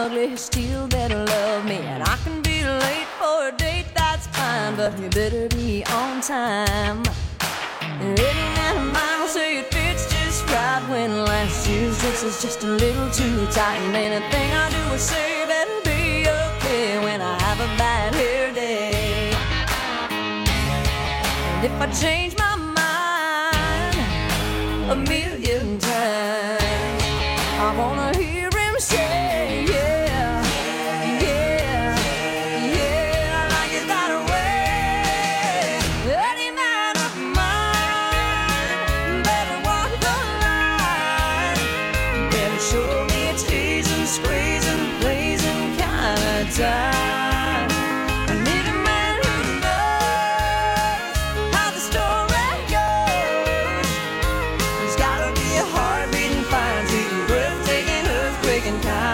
ugly, still better love me. And I can be late for a date, that's fine, but you better be on time. And any man of mine will say it fits just right when last year's dress is just a little too tight. And anything I do or say better be okay when I have a bad hair day. And if I change my mind a million times, I wanna hear him say, yeah, yeah, yeah, I like it that way. Any man of mine better walk the line, better show me a teasing, squeezing, blazing kind of time. I need a man who knows how the story goes. There's gotta be a heartbeating, fine, sweet, breathtaking, earthquaking kind.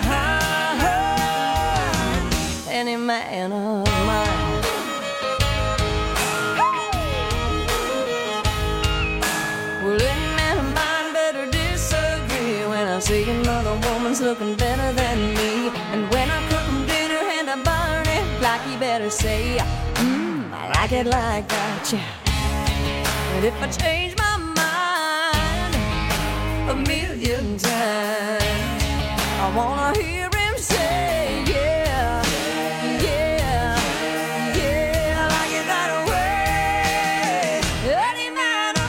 Any man of mine. Well, any man of mine better disagree when I see another woman's looking better than me. And when I cook him dinner and I burn it, like he better say, I like it like that, yeah. And if I change my mind a million times, I wanna hear him say, yeah, yeah, yeah, I like it that way. Any man of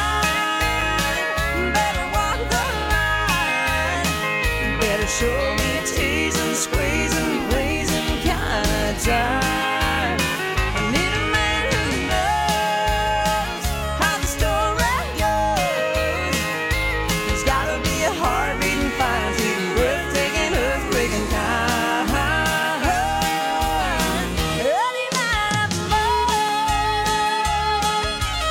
mine better walk the line, better show me a teasing, squeezing, blazing kind of time. I need a man who knows how the story goes. There's gotta be a heartbeating, fine, sweet, breathtaking, earthquaking kind. Any man of mine.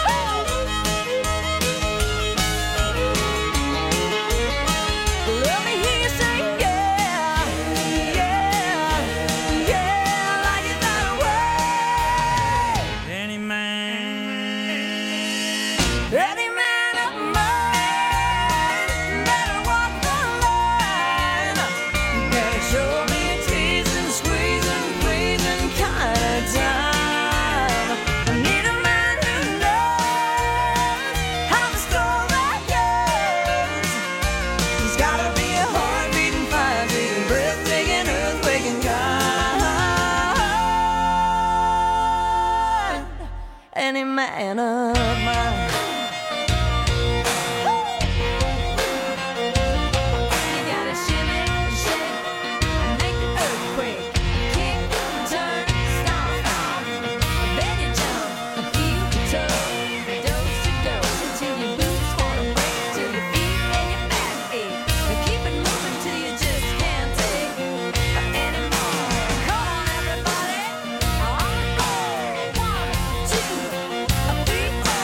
Let me hear you say, yeah, yeah, yeah, I like it that way. Any man. Any man of mine better walk the line, better show me a teasing, squeezing, pleasing kind of time. I need a man who knows how the story goes. There's gotta be a heartbeating, fire beating, breathtaking, earthquaking kind. Any man of mine. You gotta shimmy, shake, make the earthquake, kick, turn, stomp, then you jump, heel to toe, dose to dose, until your boots wanna break, till your feet and your back ache. Keep it moving till you just can't take anymore. Come on, everybody, on the floor. 1, 2, 3, 4.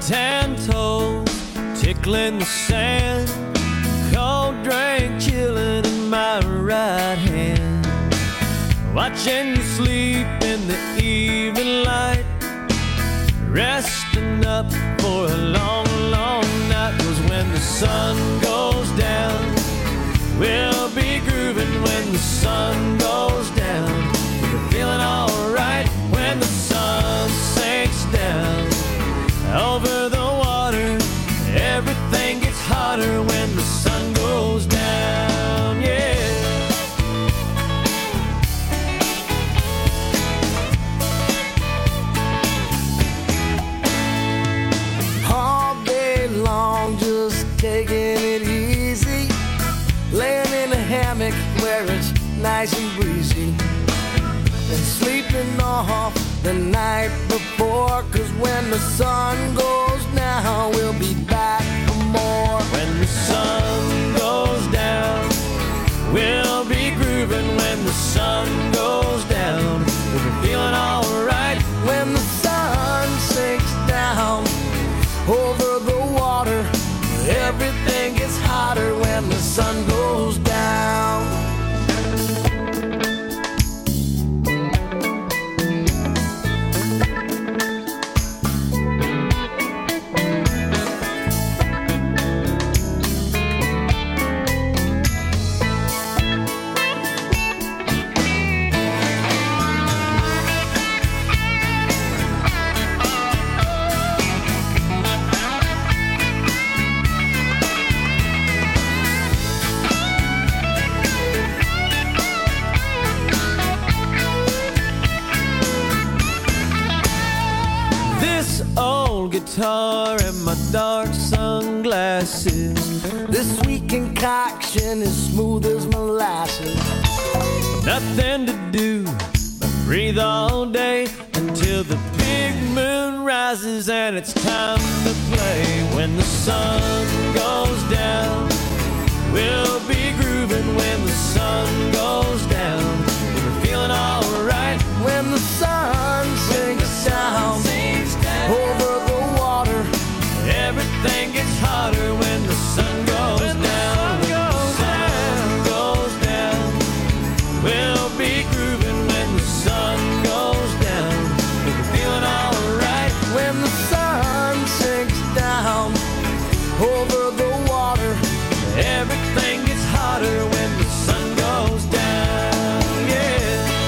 tan toes tickling the sand, cold drink chilling in my right hand, watching you sleep in the evening light, resting up for a long, long night. 'Cause when the sun goes down, we'll be grooving when the sun goes down. We're feeling alright when the sun sinks down. Over the water, everything gets hotter when the sun goes down, yeah. All day long, just taking it easy, laying in a hammock where it's nice and breezy, and sleeping off the night before. 'Cause when the sun goes down, we'll be back for more. When the sun goes down, we'll be grooving when the sun goes down. We'll be feeling alright when the sun sinks down over the water. Everything gets hotter when the sun goes down. Guitar and my dark sunglasses. This sweet concoction is smooth as molasses. Nothing to do but breathe all day until the big moon rises and it's time to play. When the sun goes down, we'll be grooving when the sun goes down. We're feeling alright when the sun sinks down over the water. Everything gets hotter when the sun goes down. When the sun goes down, we'll be grooving when the sun goes down. We're feeling alright when the sun sinks down over the water. Everything gets hotter when the sun goes down, yeah.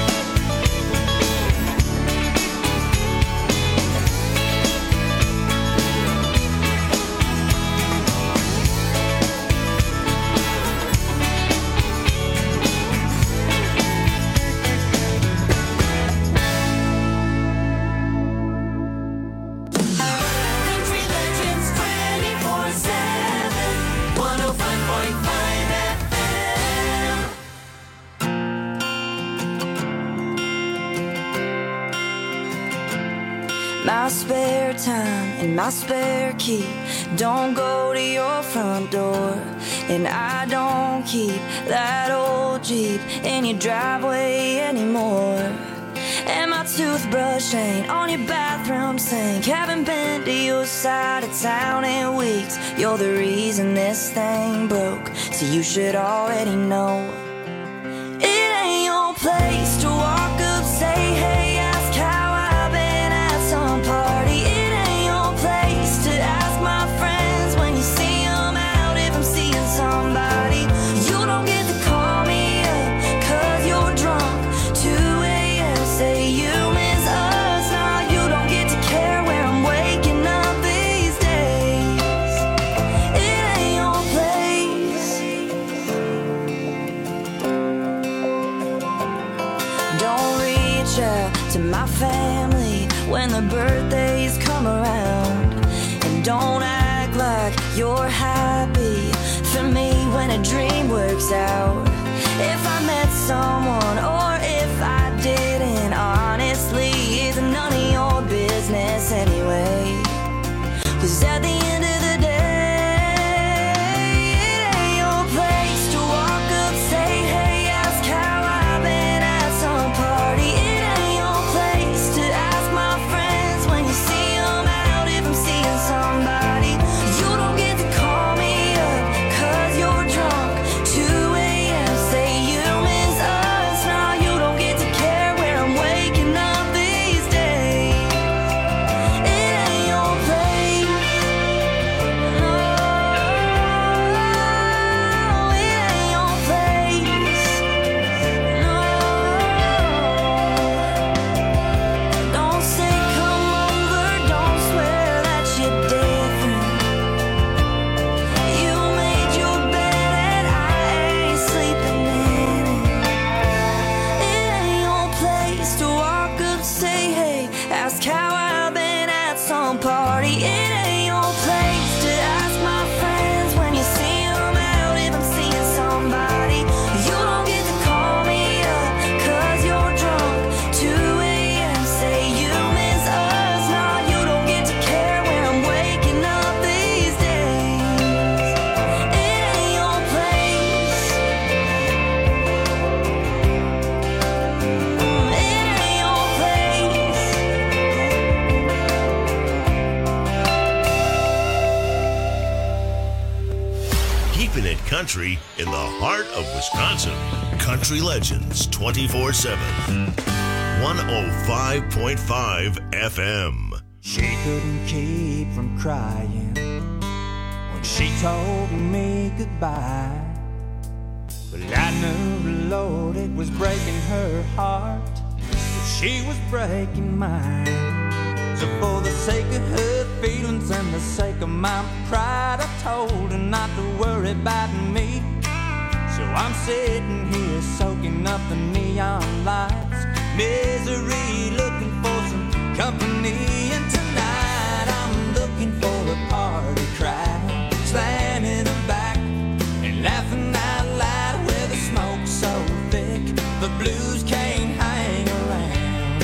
My spare time and my spare key don't go to your front door, and I don't keep that old Jeep in your driveway anymore. And my toothbrush ain't on your bathroom sink. Haven't been to your side of town in weeks. You're the reason this thing broke, so you should already know. It ain't your place to walk up, say hey, ask how I've been at some party. It ain't your place to ask my friends when you see them out if I'm seeing somebody. You don't get to call me up 'cause you're drunk. 2 a.m. say you miss us. Nah, you don't get to care where I'm waking up these days. It ain't your place. Don't reach out to my family when the birthdays come around, and don't act like you're happy for me when a dream works out. If I met someone or if I didn't, honestly, it's none of your business anyway. 'Cause at the end of the day, it ain't your place to walk up, say hey, ask how I've been at some party. It ain't your place to ask my friends when you see them out if I'm seeing some party. It ain't your place to ask my friends when you see them out if I'm seeing somebody. You don't get to call me up 'cause you're drunk. 2 a.m. say you miss us. Nah, you don't get to care when I'm waking up these days. It ain't your place. It ain't your place. Keeping it country in the heart of Wisconsin. Country Legends 24/7. 105.5 FM. She couldn't keep from crying when she told me goodbye. But I knew, Lord, it was breaking her heart, but she was breaking mine. So for the sake of her feelings and the sake of my pride, I told her not to worry about me. So I'm sitting here soaking up the neon lights, misery, looking for some company. And tonight I'm looking for a party crowd, slamming them back and laughing out loud where the smoke's so thick the blues can't hang around.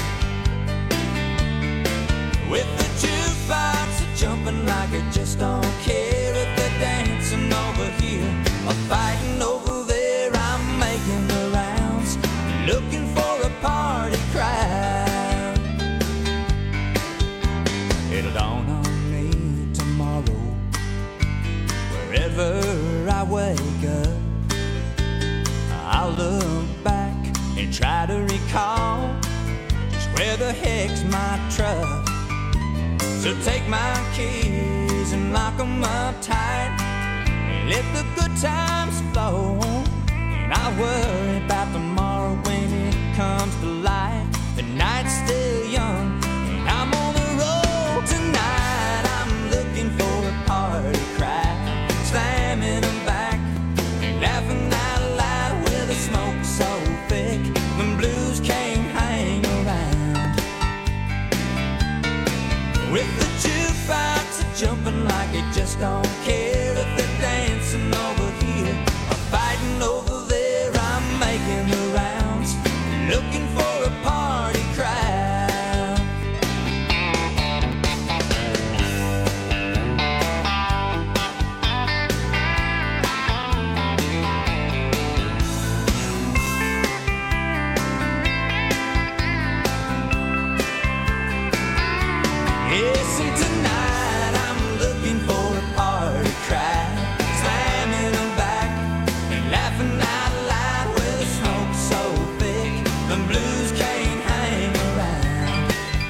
With the jukebox jumping like it just don't care if they're dancing over here or fighting over there. I'm making the rounds, looking for a party crowd. It'll dawn on me tomorrow, wherever I wake up, I'll look back and try to recall just where the heck's my truck. So take my keys and lock 'em up tight and let the good times flow. And I'll worry about tomorrow when it comes to light. The night's still young and I'm on the road tonight. I'm looking for a party crowd, slamming them back and laughing out loud where the smoke's so thick the blues can't hang around. With the jukebox jumping like it just don't care if they're dancing over here or fighting over there. I'm making the rounds, looking for a party crowd. Yes, and tonight I'm looking for a party crowd, slamming them back and laughing out loud where the smoke's so thick the blues can't hang around.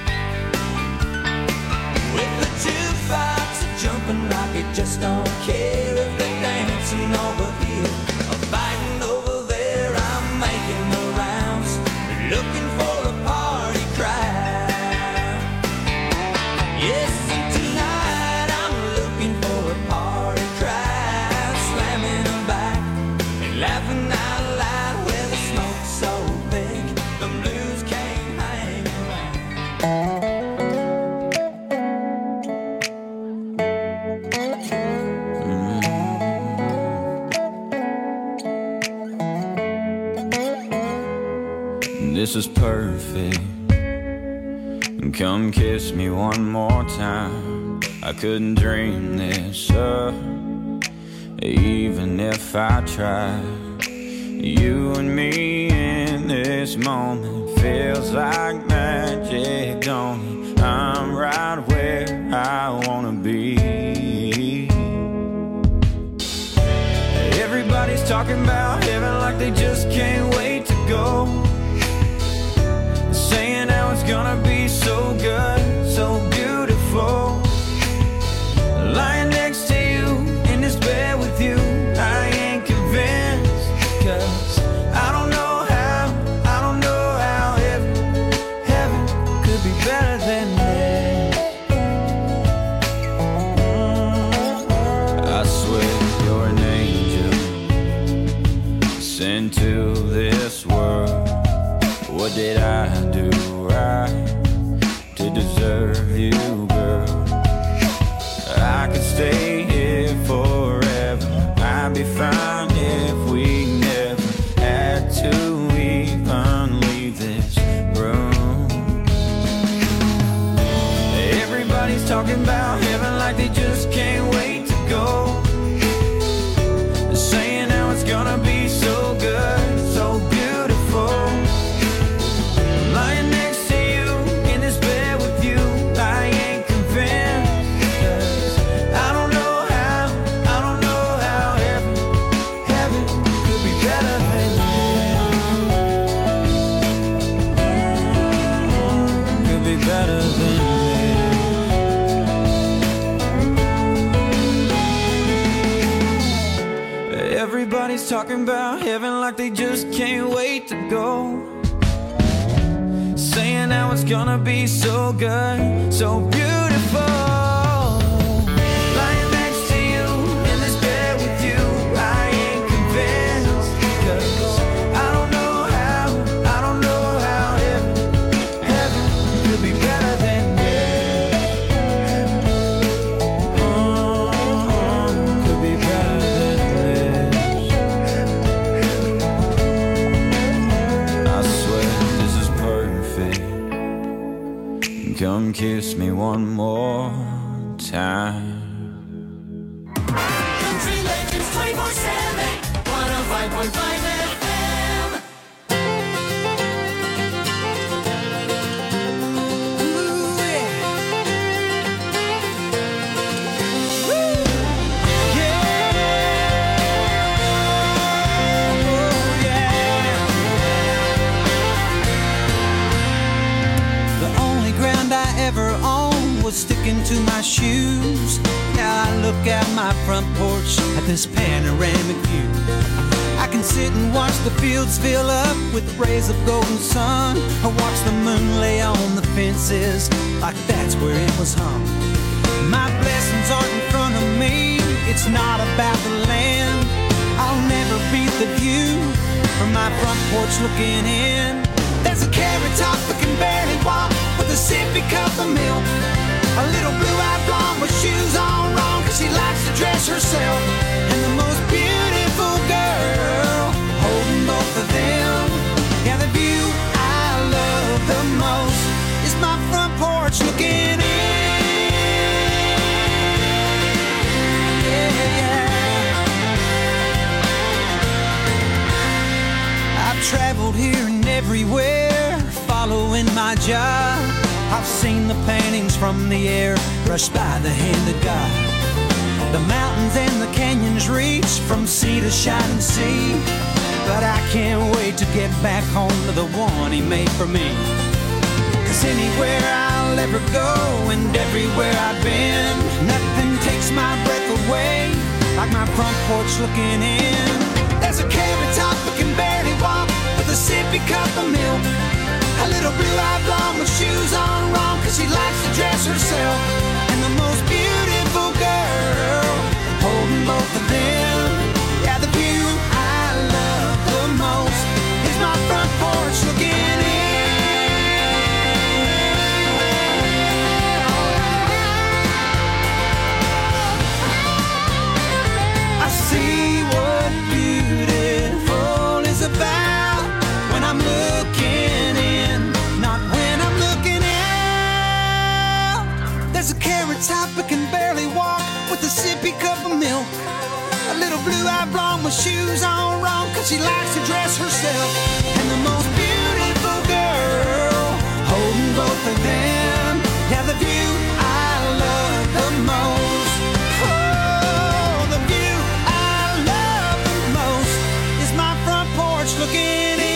With the jukebox jumping like it just don't care if they're dancing over here or fighting over there. I'm making the rounds, looking for a party crowd. Yes, and tonight I'm looking for a party crowd, slamming them back and laughing out loud where the smoke's so big the blues can't hang around. This is perfect. Come kiss me one more time. I couldn't dream this up, even if I tried. You and me in this moment feels like magic, don't it? I'm right where I wanna be. Everybody's talking about heaven like they just can't wait to go, saying how it's gonna be so good, so beautiful. Lying next to you in this bed with you, I ain't convinced, 'cause I don't know how if heaven could be better than this. I swear you're an angel sent to this world. What did I do right talking about heaven like they just can't wait to go. Saying how it's gonna be so good, so beautiful. Lying next to you in this bed with you, I ain't convinced. 'Cause I don't know how heaven could be better than this. Could be better than this. I swear this is perfect. Come kiss me one more time. Country Legends 24/7, 105.5 FM. Ooh, yeah. Woo! Yeah. Oh, yeah. The only ground I ever owned was sticking to my shoes. Now I look out my front porch at this panoramic view. I can sit and watch the fields fill up with rays of golden sun, or watch the moon lay on the fences like that's where it was hung. My blessings aren't in front of me, it's not about the land. I'll never beat the view from my front porch looking in. There's a carrot top that can barely walk with a sippy cup of milk. A little blue-eyed blonde with shoes on wrong, 'cause she likes to dress herself. And the most beautiful girl holding both of them. Yeah, the view I love the most is my front porch looking in. Yeah. I've traveled here and everywhere, following my job. I've seen the paintings from the air brushed by the hand of God. The mountains and the canyons reach from sea to shining sea. But I can't wait to get back home to the one he made for me. 'Cause anywhere I'll ever go and everywhere I've been, nothing takes my breath away like my front porch looking in. There's a carrot top that can barely walk with a sippy cup of milk. A little blue-eyed blonde with shoes on wrong, 'cause she likes to dress herself. And the most beautiful girl holding both of them. Yeah, the view I love the most is my front porch looking in. I see what beautiful is about when I'm looking in, not when I'm looking out. There's a carrot top that can barely walk with a sippy cup of milk. A little blue-eyed blonde with shoes on wrong, 'cause she likes to dress herself. And the most beautiful girl holding both of them. Yeah, the view I love the most. Oh, the view I love the most is my front porch looking in.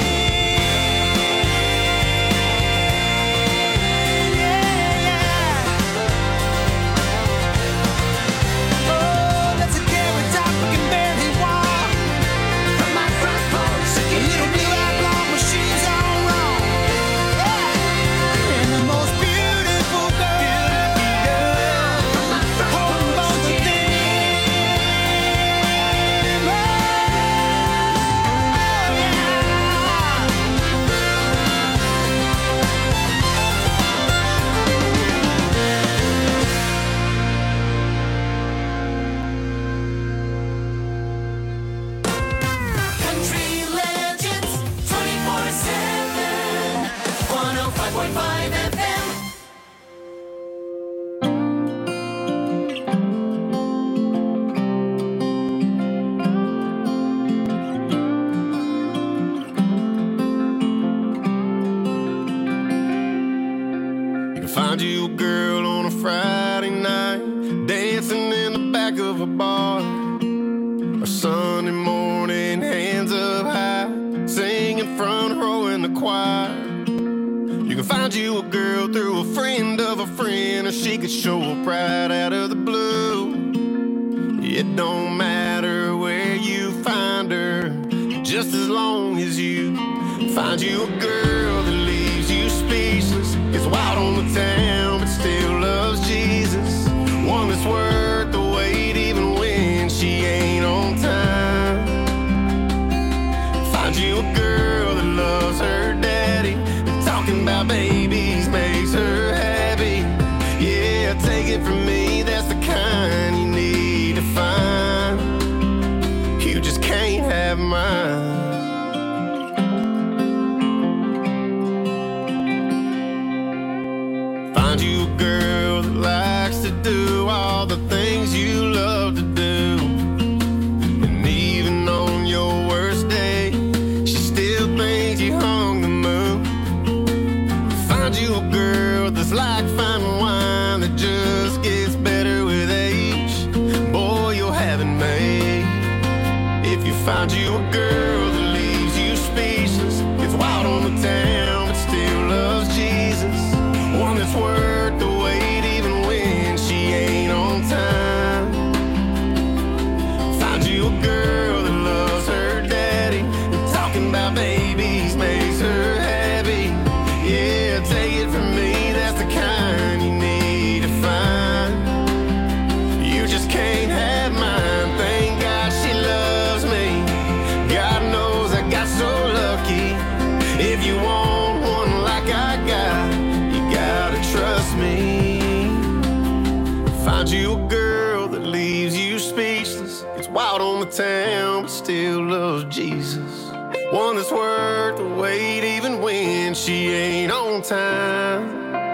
Find you a girl on a Friday night, dancing in the back of a bar. Or Sunday morning, hands up high, singing front row in the choir. You can find you a girl through a friend of a friend, or she could show up right out of the blue. It don't matter where you find just as long as you. Find you a girl that leaves you speechless, gets wild on the town but still loves Jesus. One that's worth the wait even when she ain't on time. Find you a girl that loves her daddy, and talking about babies makes her happy. Yeah, take it from me, that's the kind you need to find. You just can't have mine. Find you a girl that likes to do all the things you love to do, and even on your worst day, she still thinks you hung the moon. Find you a girl that's like fine wine that just gets better with age. Boy, you'll have it made. If you find you a girl that leaves you speechless, gets wild on the town but still loves Jesus. One that's worth the wait even when she ain't on time. Find you a girl that loves her daddy, and talking about babies makes her happy. Yeah, take it from me, that's the kind you need to find. You just can't have mine. Thank God she loves me. God knows I got so lucky. If you want one like I got, trust me. Find you a girl that leaves you speechless, gets wild on the town but still loves Jesus. One that's worth the wait even when she ain't on time.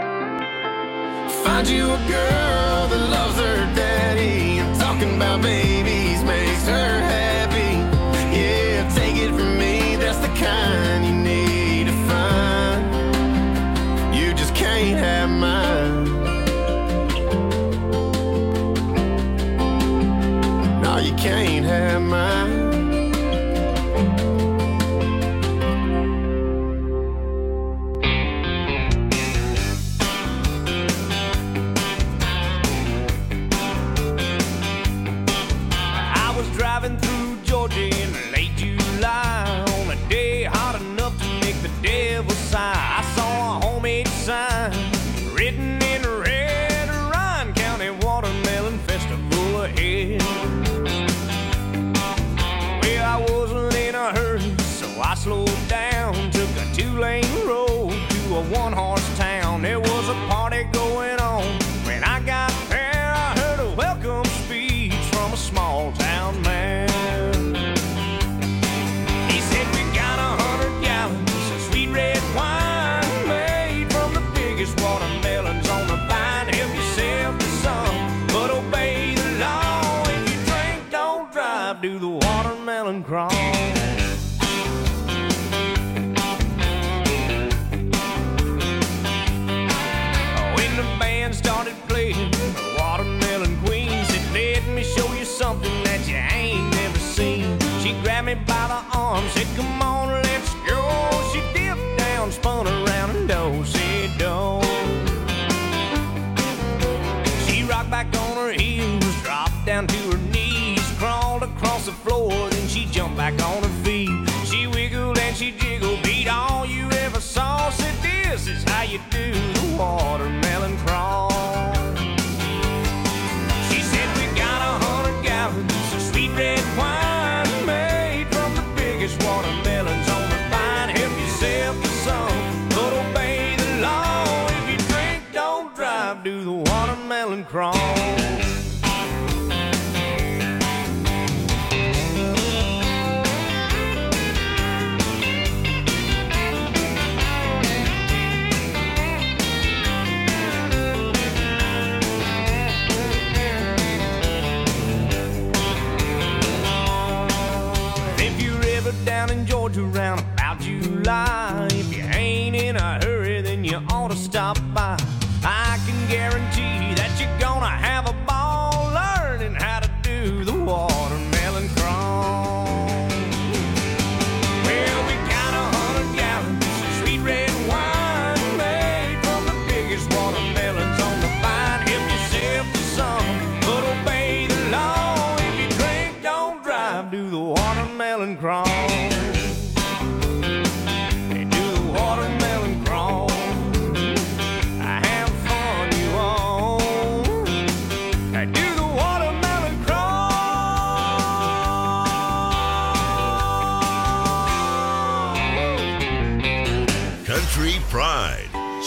Find you a girl that loves her daddy, and talking about babies makes her happy. Yeah, take it from me, that's the kind you need to find. You just can't have mine. No, you can't have mine. I was driving through Georgia in late July on a day hot enough to make the devil sigh. I saw a homemade sign written in red, Ryan County Watermelon Festival ahead. Well, I wasn't in a hurry, so I slowed down, took a 2-lane road to a 1-horse town. There was a party going on. When I got there, I heard a welcome speech from a small town man. He said, we got 100 gallons of sweet red wine made from the biggest watermelons on the vine. Help yourself to some, but obey the law. If you drink, don't drive, do the watermelon crawl. When the band started playing, the Watermelon Queen said, let me show you something that you ain't never seen. She grabbed me by the arm, said, come on, let's go. She dipped down, spun around, and do-si-do. She rocked back on her heels, dropped down to her knees, crawled across the floor, then she jumped back on her feet. She wiggled and she jiggled, beat all you ever saw. Said, this is how you do the watermelon crawl. She said, we got 100 gallons of sweet red wine made from the biggest watermelons on the vine. Help yourself to some, but obey the law. If you drink, don't drive, do the watermelon crawl. Down in Georgia around about July, if you ain't in a hurry, then you ought to stop by. I can guarantee that you're gonna have a ball.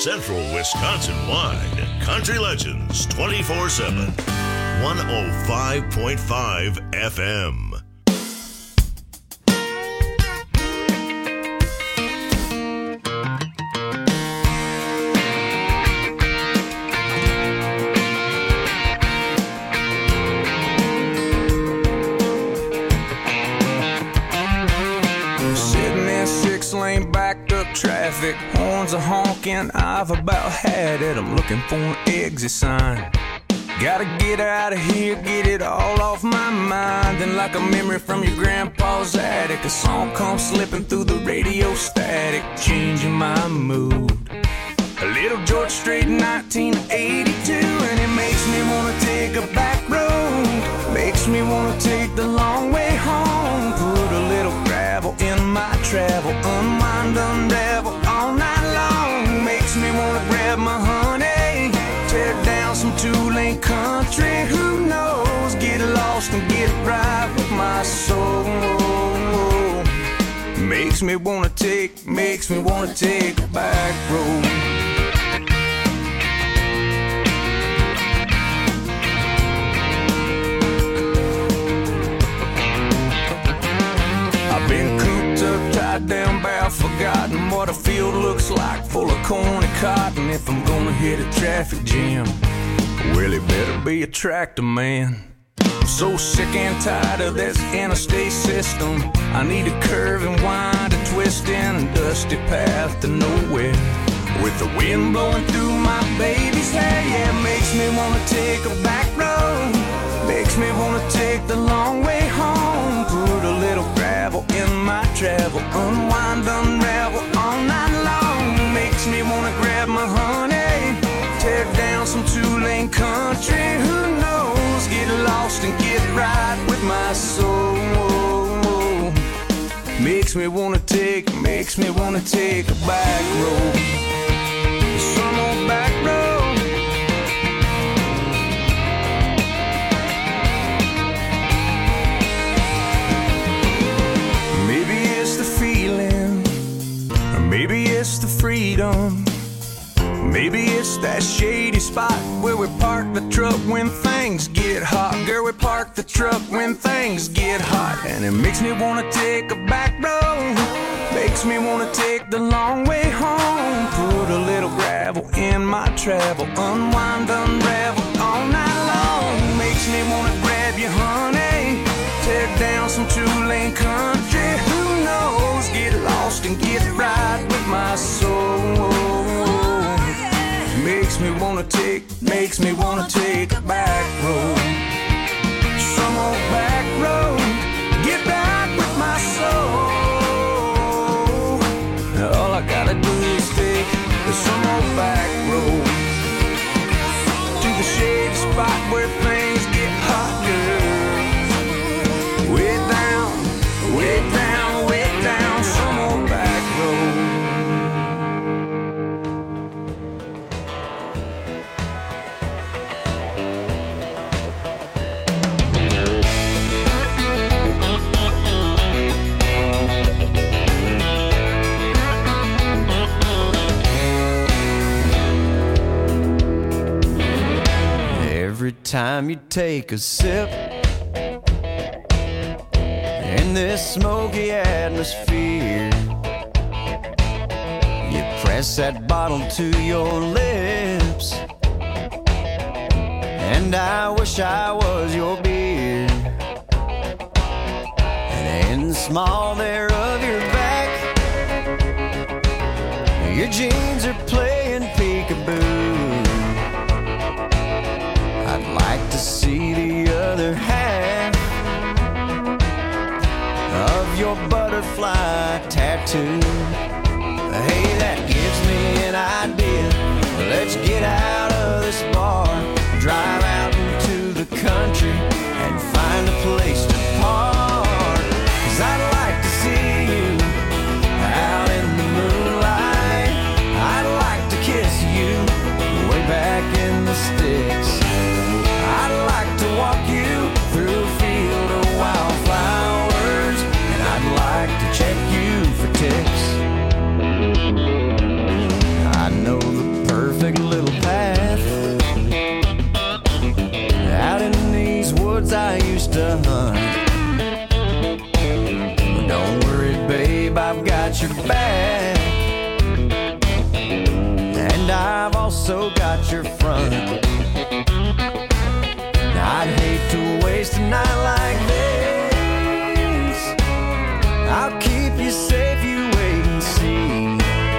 Central Wisconsin-wide. Country Legends 24/7. 105.5 FM. Traffic, horns are honking, I've about had it. I'm looking for an exit sign. Gotta get out of here, get it all off my mind. Then like a memory from your grandpa's attic, a song comes slipping through the radio static, changing my mood. A little George Strait, 1982, and it makes me wanna take a back road. Makes me wanna take the long way home. Put a little gravel in my travel, unwind, unravel all night long. Makes me wanna grab my honey, tear down some two-lane country. Who knows? Get lost and get right with my soul. Makes me wanna take a back road. Down barrel, forgotten what a field looks like, full of corn and cotton. If I'm gonna hit a traffic jam, well, it better be a tractor man. I'm so sick and tired of this interstate system. I need a curve and wind, a twist in a dusty path to nowhere, with the wind blowing through my baby's hair. Yeah, it makes me wanna take a back road. Makes me wanna take the long way home. Put a little gravel in my travel, unwind, unravel all night long. Makes me wanna grab my honey, tear down some two-lane country. Who knows? Get lost and get right with my soul. Makes me wanna take a back road. Some old back road. Maybe it's the freedom. Maybe it's that shady spot where we park the truck when things get hot. Girl, we park the truck when things get hot. And it makes me wanna take a back road. Makes me wanna take the long way home. Put a little gravel in my travel, unwind, unravel all night long. Makes me wanna grab you, honey, tear down some two-lane country. Who knows? Get lost and get right with my soul. Makes me wanna take a back road. Some old back road. Get back with my soul. All I gotta do is take some old back road to the shady spot where things get hot, girl. Way down, way down, way down, some old back road. Every time you take a sip in this smoky atmosphere, you press that bottle to your lips, and I wish I was your beer. And in the small there of your back, your jeans are playing peekaboo. I'd like to see the other half of your butterfly tattoo. Hey, that gives me an idea. Let's get out of this bar, drive out into the country, and find a place to park. 'Cause I'd like to see you out in the moonlight. I'd like to kiss you way back in the sticks. I'd like to walk you through a field of wildflowers, and I'd like to check you for ticks. I know the days I used to hunt. Don't worry, babe, I've got your back. And I've also got your front. I'd hate to waste a night like this. I'll keep you safe, you wait and see.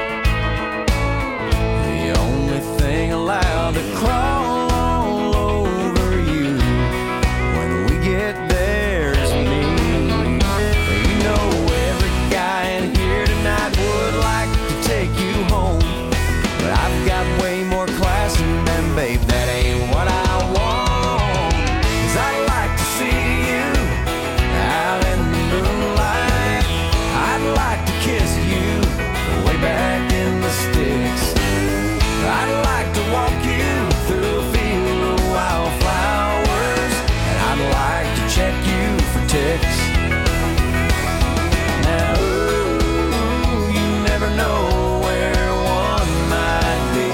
The only thing allowed to crawl all over you when we get there is me. You know every guy in here tonight would like to take you home, but I've got way more class than them, babe, that ain't what I want. 'Cause I'd like to see you out in the moonlight. I'd like to kiss you way back in the sticks. I'd like to walk you through a field of wildflowers, and I'd like to check you for ticks. Now, ooh, you never know where one might be.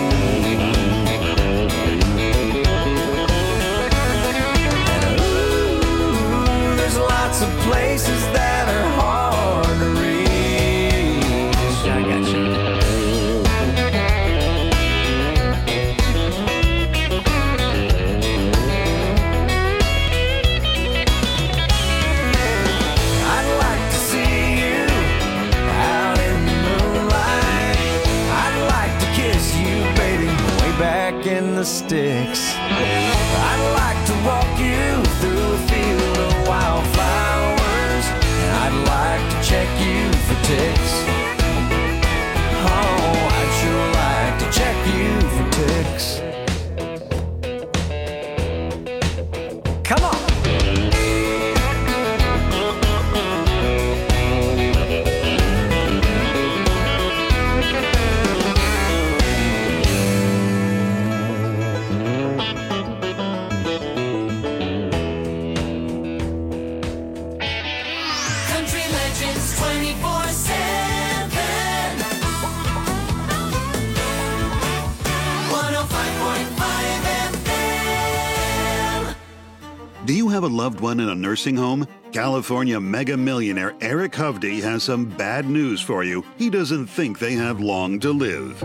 And ooh, there's lots of places that are hard to reach. I got you. I'd like to see you out in the moonlight. I'd like to kiss you, baby, way back in the sticks. I'd like to walk you through a field of wildflowers, and I'd like to check you for ticks. Oh, I'd sure like to check you for ticks. Come on! Country Legends 24/7. 105.5 FM. Do you have a loved one in a nursing home? California mega millionaire Eric Hovde has some bad news for you. He doesn't think they have long to live.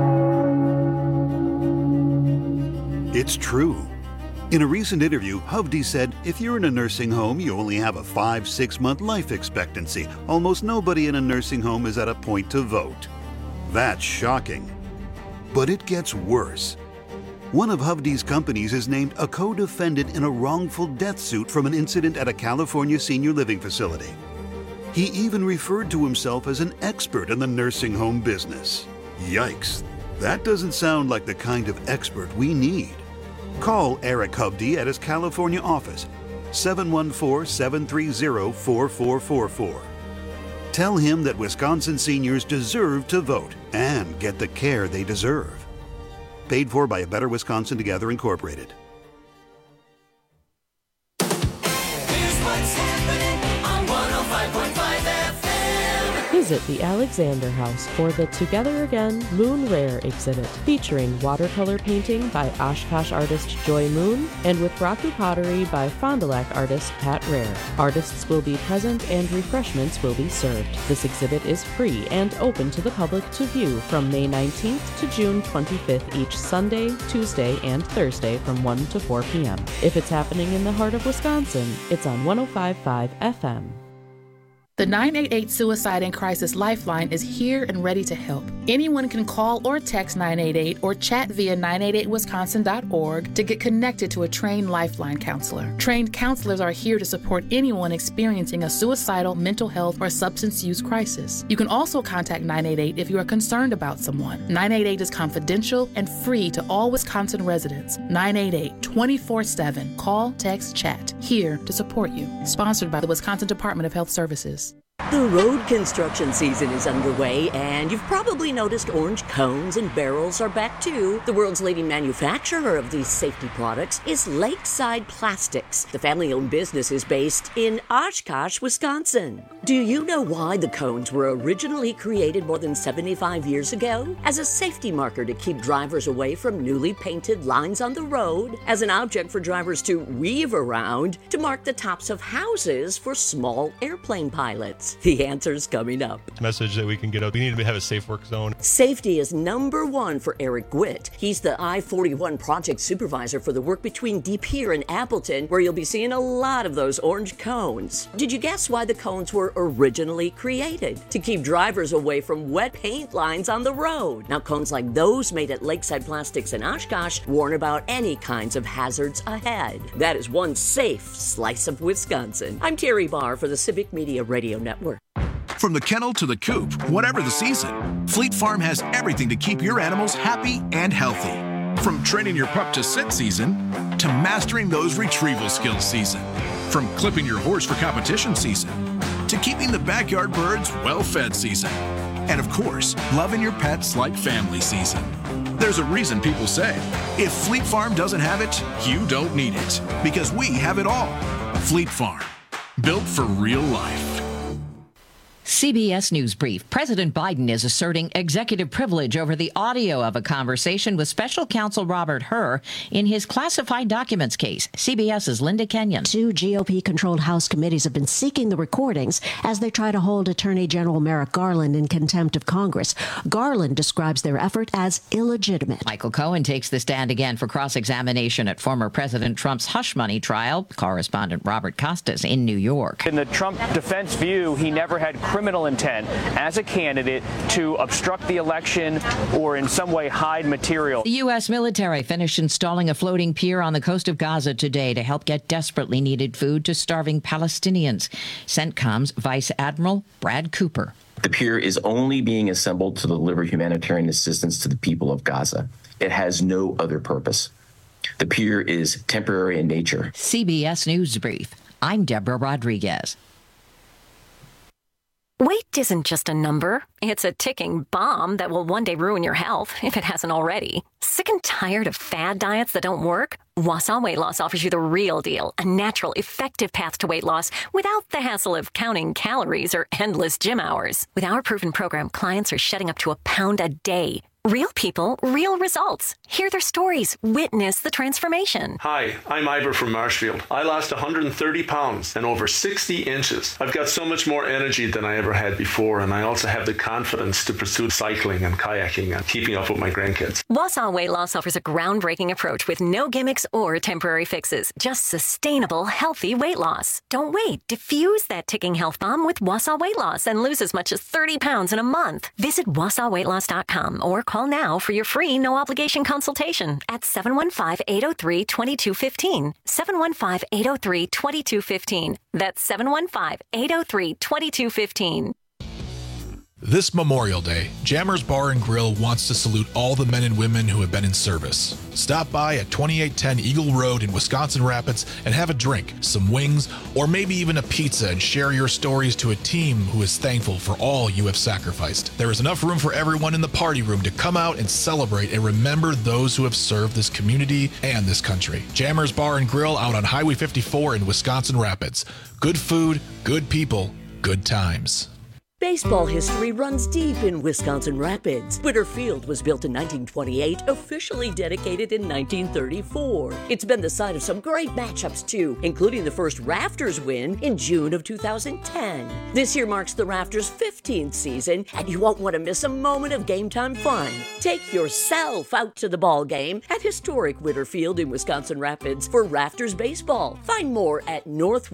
It's true. In a recent interview, Hovde said, if you're in a nursing home, you only have a 5-6 month life expectancy. Almost nobody in a nursing home is at a point to vote. That's shocking. But it gets worse. One of Hovde's companies is named a co-defendant in a wrongful death suit from an incident at a California senior living facility. He even referred to himself as an expert in the nursing home business. Yikes. That doesn't sound like the kind of expert we need. Call Eric Hovde at his California office, 714-730-4444. Tell him that Wisconsin seniors deserve to vote and get the care they deserve. Paid for by A Better Wisconsin Together, Incorporated. Here's what's happening on 105.5 FM. Visit the Alexander House for the Together Again Moon Rare exhibit, featuring watercolor painting by Oshkosh artist Joy Moon and with Raku pottery by Fond du Lac artist Pat Rare. Artists will be present and refreshments will be served. This exhibit is free and open to the public to view from May 19th to June 25th each Sunday, Tuesday, and Thursday from 1 to 4 p.m. If it's happening in the heart of Wisconsin, it's on 105.5 FM. The 988 Suicide and Crisis Lifeline is here and ready to help. Anyone can call or text 988 or chat via 988wisconsin.org to get connected to a trained Lifeline counselor. Trained counselors are here to support anyone experiencing a suicidal, mental health, or substance use crisis. You can also contact 988 if you are concerned about someone. 988 is confidential and free to all Wisconsin residents. 988 24/7. Call, text, chat. Here to support you. Sponsored by the Wisconsin Department of Health Services. The road construction season is underway, and you've probably noticed orange cones and barrels are back too. The world's leading manufacturer of these safety products is Lakeside Plastics. The family-owned business is based in Oshkosh, Wisconsin. Do you know why the cones were originally created more than 75 years ago? As a safety marker to keep drivers away from newly painted lines on the road, as an object for drivers to weave around, to mark the tops of houses for small airplane pilots. The answer's coming up. Message that we can get out. We need to have a safe work zone. Safety is number one for Eric Gwitt. He's the I-41 project supervisor for the work between De Pere and Appleton, where you'll be seeing a lot of those orange cones. Did you guess why the cones were originally created? To keep drivers away from wet paint lines on the road. Now, cones like those made at Lakeside Plastics in Oshkosh warn about any kinds of hazards ahead. That is one safe slice of Wisconsin. I'm Terry Barr for the Civic Media Radio Network. From the kennel to the coop, whatever the season, Fleet Farm has everything to keep your animals happy and healthy. From training your pup to sit season, to mastering those retrieval skills season. From clipping your horse for competition season, to keeping the backyard birds well-fed season. And of course, loving your pets like family season. There's a reason people say, if Fleet Farm doesn't have it, you don't need it. Because we have it all. Fleet Farm, built for real life. CBS News Brief. President Biden is asserting executive privilege over the audio of a conversation with special counsel Robert Hur in his classified documents case. CBS's Linda Kenyon. 2 GOP-controlled House committees have been seeking the recordings as they try to hold Attorney General Merrick Garland in contempt of Congress. Garland describes their effort as illegitimate. Michael Cohen takes the stand again for cross-examination at former President Trump's hush money trial. Correspondent Robert Costas in New York. In the Trump defense view, he never had criminal intent as a candidate to obstruct the election or in some way hide material. The U.S. military finished installing a floating pier on the coast of Gaza today to help get desperately needed food to starving Palestinians. CENTCOM's Vice Admiral Brad Cooper. The pier is only being assembled to deliver humanitarian assistance to the people of Gaza. It has no other purpose. The pier is temporary in nature. CBS News Brief. I'm Deborah Rodriguez. Weight isn't just a number. It's a ticking bomb that will one day ruin your health, if it hasn't already. Sick and tired of fad diets that don't work? Wausau Weight Loss offers you the real deal, a natural, effective path to weight loss without the hassle of counting calories or endless gym hours. With our proven program, clients are shedding up to a pound a day. Real people, real results. Hear their stories. Witness the transformation. Hi, I'm Ivor from Marshfield. I lost 130 pounds and over 60 inches. I've got so much more energy than I ever had before, and I also have the confidence to pursue cycling and kayaking and keeping up with my grandkids. Wausau Weight Loss offers a groundbreaking approach with no gimmicks or temporary fixes. Just sustainable, healthy weight loss. Don't wait. Diffuse that ticking health bomb with Wausau Weight Loss and lose as much as 30 pounds in a month. Visit WausauWeightLoss.com or call now for your free no-obligation consultation at 715-803-2215. 715-803-2215. That's 715-803-2215. This Memorial Day, Jammers Bar and Grill wants to salute all the men and women who have been in service. Stop by at 2810 Eagle Road in Wisconsin Rapids and have a drink, some wings, or maybe even a pizza and share your stories to a team who is thankful for all you have sacrificed. There is enough room for everyone in the party room to come out and celebrate and remember those who have served this community and this country. Jammers Bar and Grill out on Highway 54 in Wisconsin Rapids. Good food, good people, good times. Baseball history runs deep in Wisconsin Rapids. Witter Field was built in 1928, officially dedicated in 1934. It's been the site of some great matchups too, including the first Rafters win in June of 2010. This year marks the Rafters' 15th season, and you won't want to miss a moment of game time fun. Take yourself out to the ball game at historic Witter Field in Wisconsin Rapids for Rafters baseball. Find more at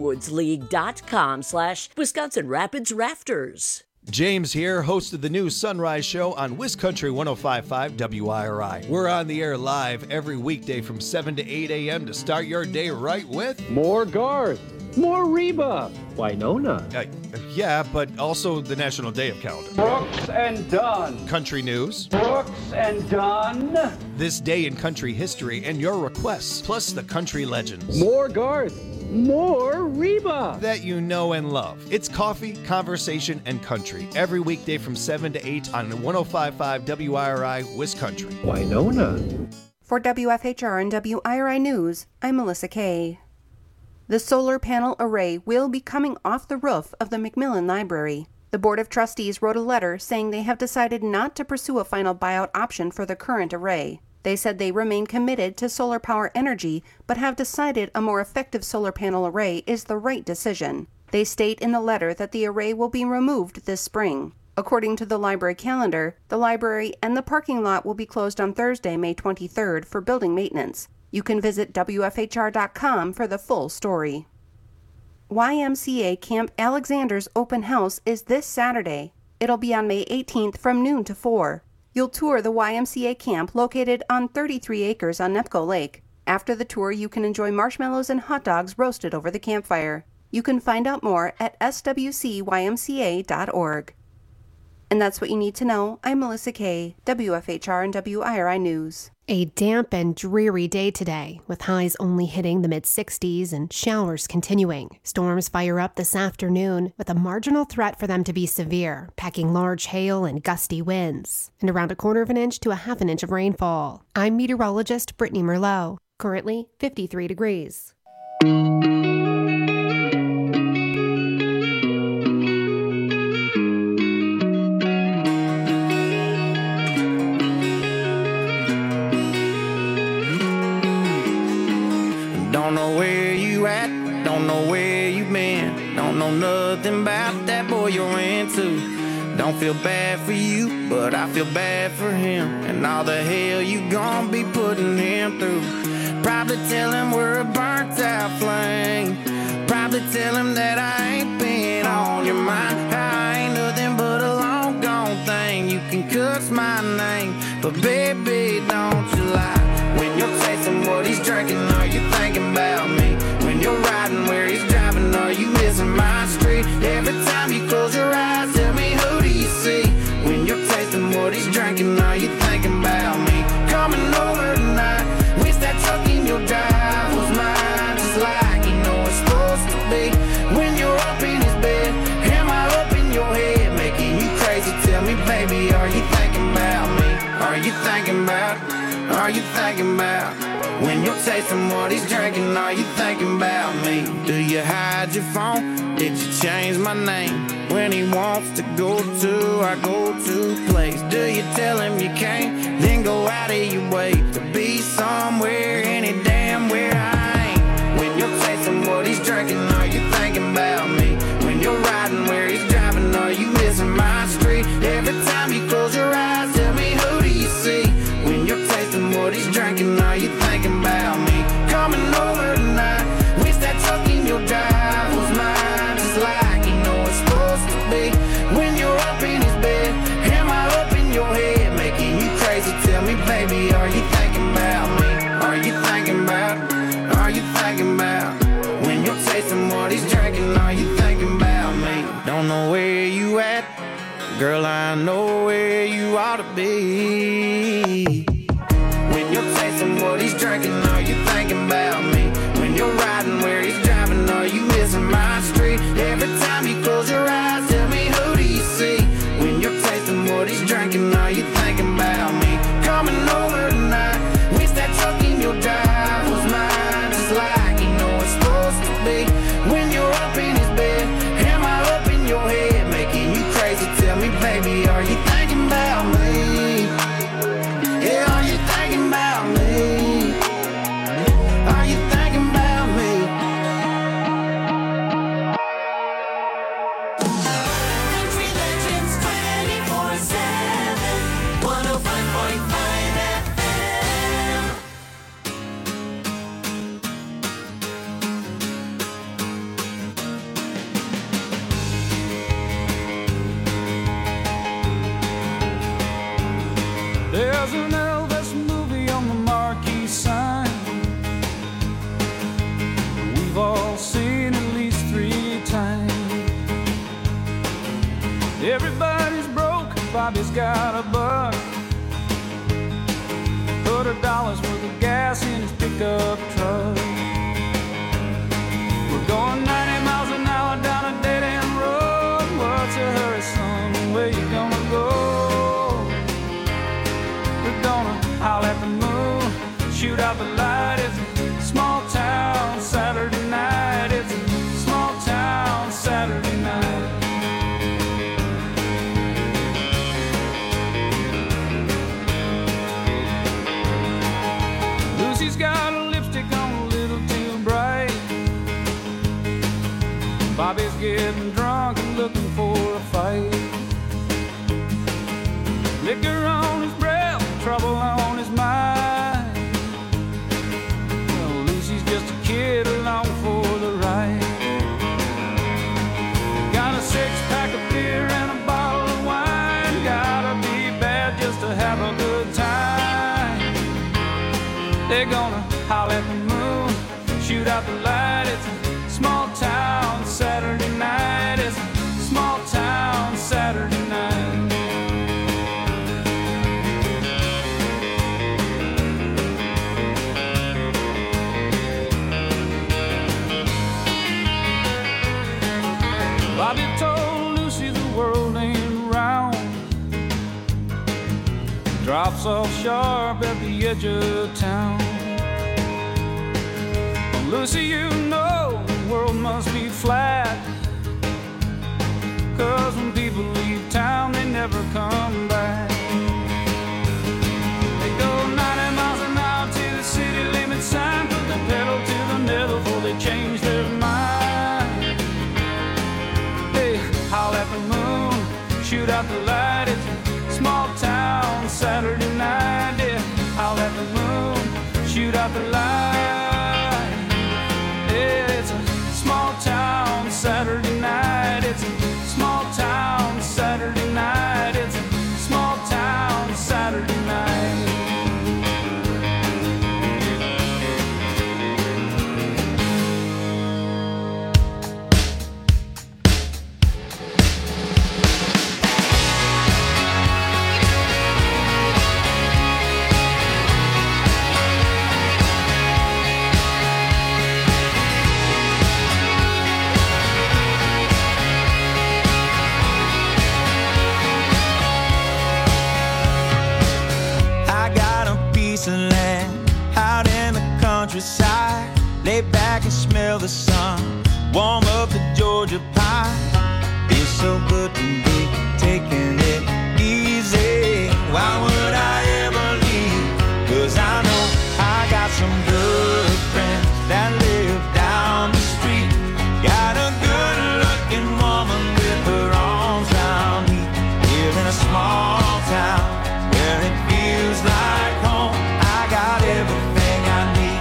northwoodsleague.com/Wisconsin Rapids Rafters. James here, host of the new Sunrise Show on WisCountry 105.5 WIRI. We're on the air live every weekday from 7 to 8 a.m. to start your day right with more Garth, more Reba, Winona. Yeah, but also the National Day of Calendar. Brooks and Dunn. Country news. Brooks and Dunn. This day in country history and your requests, plus the country legends. More Garth, More Reba that you know and love. It's coffee, conversation, and country every weekday from 7 to 8 on 105.5 WIRI Wisconsin. Winona. For WFHR and WIRI News, I'm Melissa Kay. The solar panel array will be coming off the roof of the Macmillan Library. The Board of Trustees wrote a letter saying they have decided not to pursue a final buyout option for the current array. They said they remain committed to solar power energy, but have decided a more effective solar panel array is the right decision. They state in the letter that the array will be removed this spring. According to the library calendar, the library and the parking lot will be closed on Thursday, May 23rd for building maintenance. You can visit WFHR.com for the full story. YMCA Camp Alexander's open house is this Saturday. It'll be on May 18th from noon to 4. You'll tour the YMCA camp located on 33 acres on Nepco Lake. After the tour, you can enjoy marshmallows and hot dogs roasted over the campfire. You can find out more at swcymca.org. And that's what you need to know. I'm Melissa Kay, WFHR and WIRI News. A damp and dreary day today, with highs only hitting the mid-60s and showers continuing. Storms fire up this afternoon, with a marginal threat for them to be severe, packing large hail and gusty winds, and around 1/4 inch to 1/2 inch of rainfall. I'm meteorologist Brittany Merlot. Currently 53 degrees. Don't know where you at, don't know where you been, don't know nothing about that boy you're into. Don't feel bad for you, but I feel bad for him, and all the hell you gon' be putting him through. Probably tell him we're a burnt out flame, probably tell him that I ain't been on your mind. I ain't nothing but a long gone thing, you can cuss my name, but baby don't you lie. When you're tasting what he's drinking, are you thinking about me? When you're riding where he's driving, are you missing my street? Every time you close your eyes, tell me who do you see? When you're tasting what he's drinking, are you thinking about me? Coming over tonight, wish that truck in your drive was mine, just like you know it's supposed to be. When you're up in his bed, am I up in your head, making you crazy? Tell me, baby, are you thinking about me? Are you thinking about? Are you thinking about? When you're tasting what he's drinking, are you thinking about me? Do you hide your phone? Did you change my name? When he wants to go to our go-to place, do you tell him you can't? Then go out of your way to be somewhere, any damn where I ain't. When you're tasting what he's drinking, are you thinking about me? When you're riding where he's driving, are you missing my street? Every time you close your eyes, tell me who do you see? When you're tasting what he's drinking, are you thinking about me? Coming over tonight, wish that truck in your drive was mine, just like you know it's supposed to be. When you're up in his bed, am I up in your head, making you crazy? Tell me, baby, are you thinking about me? Are you thinking about? Are you thinking about? When you're tasting what he's drinking, are you thinking about me? Don't know where you at, girl, I know where you ought to be. When you're tasting what he's drinking, are you thinking about me? When you're riding where he's driving, are you missing my street? Every time you close your eyes, tell me who do you see? When you're tasting what he's drinking, are you thinking about me? Coming over tonight, wish that truck in your drive was mine, just like you know it's supposed to be. When you're up in his bed, am I up in your head, making you crazy? Tell me, baby, are you thinking about me? Yeah, are you thinking about me? Are you thinking about me? Country Legends 24/7, 105.5 FM. There's an Elvis movie on the marquee sign. We've all seen at least 3 times. Everybody's broke, Bobby's got a buck. Put $1 worth of gas in his pickup truck. Bobby's getting drunk and looking for a fight. Liquor on his breath, trouble on his mind. Well, Lucy's just a kid along for the ride. Got a 6-pack of beer and a bottle of wine. Gotta be bad just to have a good time. They're gonna holler at the moon, shoot out the light. It's a small town Saturday night. It's a small town Saturday night. Bobby told Lucy the world ain't round. Drops off sharp at the edge of town. Well, Lucy, you know the world must be flat. 'Cause when people leave town, they never come back. They go 90 miles an hour to the city limit sign, put the pedal to the metal before they change their mind. Howl at the moon, shoot out the light. It's a small town Saturday night. Yeah, howl at the moon, shoot out the light. Yeah, it's a small town Saturday night. It's a small town Saturday night. It's a small town Saturday night. Countryside, lay back and smell the sun, warm up the Georgia pie. Feels so good to be taking it easy. Why would I ever leave? 'Cause I know I got some good friends that live down the street. Got a good looking woman with her arms around me. Here in a small town where it feels like home. I got everything I need.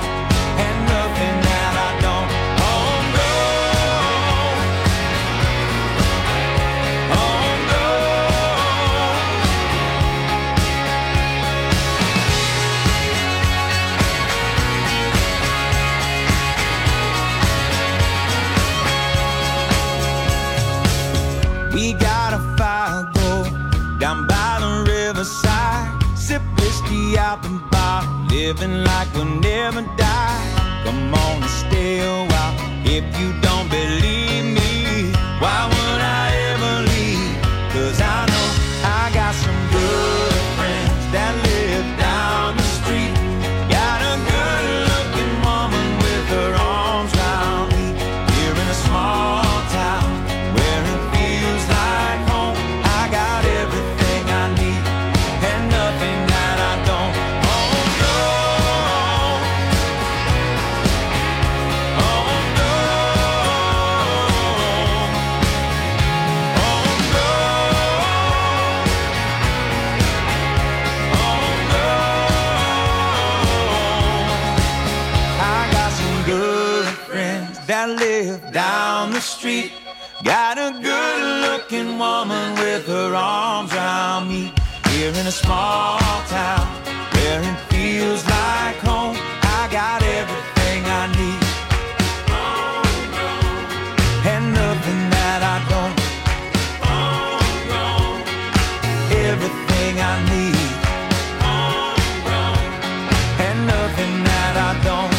We got a fire go down by the riverside. Sip whiskey out the bar, living like we'll never die. Come on and stay a while. If you don't believe me, why would I ever leave? 'Cause I know I got some good friends that live down the street. Got a good looking woman with her arms around me. Here in a small town where it feels like home. I got everything I need and nothing that I don't. Oh no, oh no, oh no, oh no. I got some good friends that live down the street. Got a good looking woman with her arms around me. Here in a small town where it feels like home. I got everything I need and nothing that I don't. Everything I need and nothing that I don't.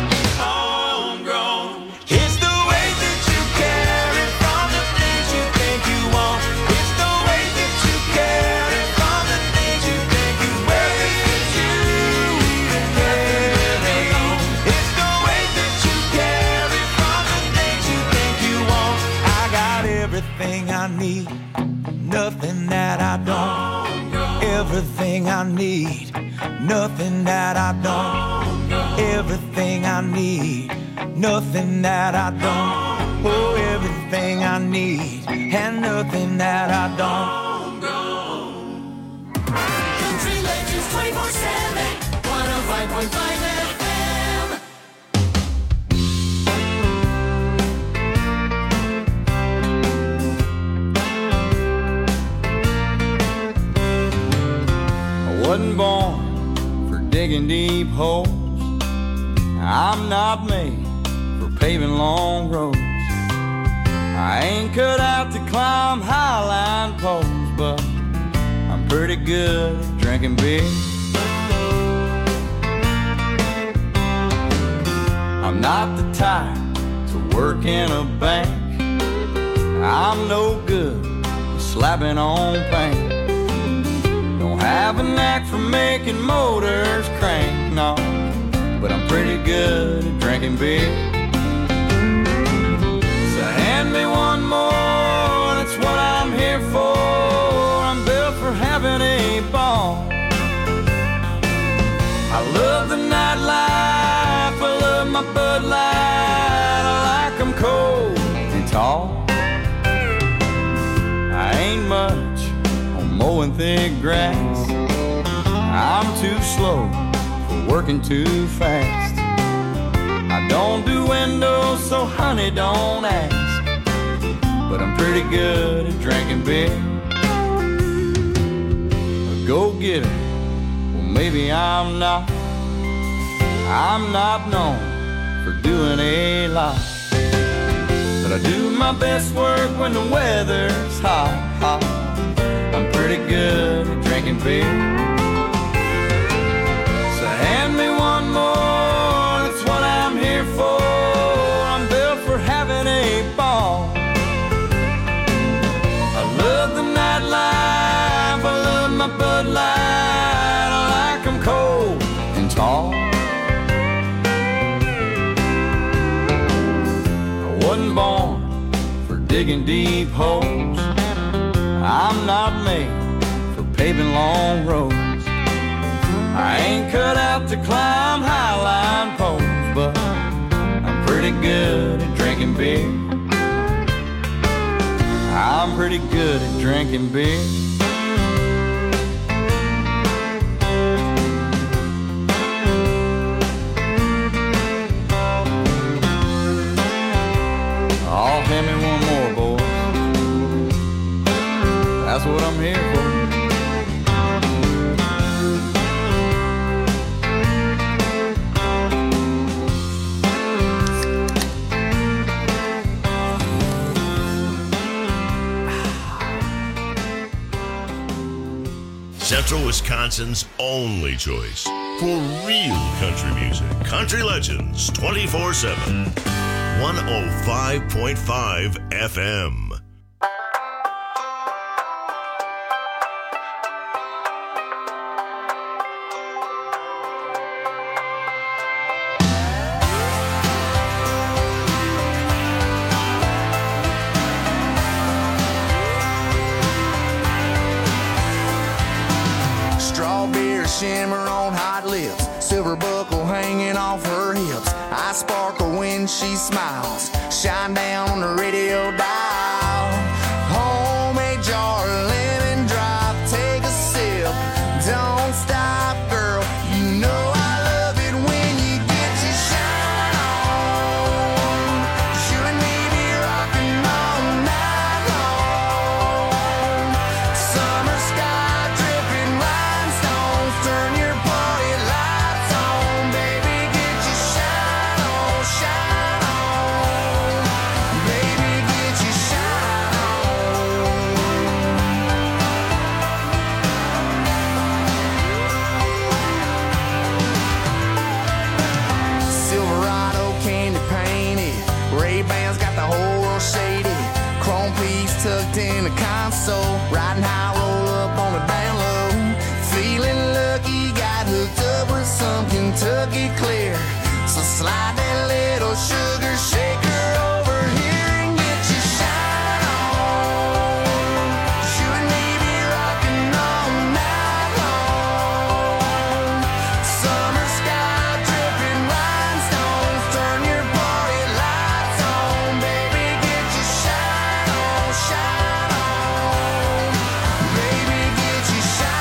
It's the way that you carry from the things you think you want. It's the way that you carry from the things you think you wear. It's you even carry. It's the way that you carry from the things you think you want. I got everything I need, nothing that I don't. Everything I need, nothing that I don't. Everything I need, nothing that I don't. Oh, everything I need and nothing that I don't. Country Legends 24/7, 105.5 FM. I wasn't born for digging deep holes. I'm not made for paving long roads. I ain't cut out to climb highline poles, but I'm pretty good at drinking beer. I'm not the type to work in a bank. I'm no good at slapping on paint. Don't have a knack for making motors crank, no, but I'm pretty good at drinking beer. So hand me one more, that's what I'm here for. I'm built for having a ball. I love the nightlife, I love my Bud Light. I like 'em cold and tall. I ain't much on mowing thick grass. I'm too slow for working too fast. I don't do windows, so honey, don't ask. But I'm pretty good at drinking beer. A go-getter, well maybe I'm not. I'm not known for doing a lot, but I do my best work when the weather's hot, hot. I'm pretty good at drinking beer. So hand me one more, that's what I'm here for. I'm built for having a ball. I love the nightlife, I love my Bud Light. I like 'em cold and tall. I wasn't born for digging deep holes. I'm not made for paving long roads. I ain't cut out to climb highline poles, but I'm pretty good at drinking beer. I'm pretty good at drinking beer. Oh, hand me one more, boys. That's what I'm here for. Central Wisconsin's only choice for real country music. Country Legends 24/7. 105.5 FM. Strawberry shimmer on hot lips, silver buckle hanging off her hips. I sparkle when she smiles, shine down on the radio dial.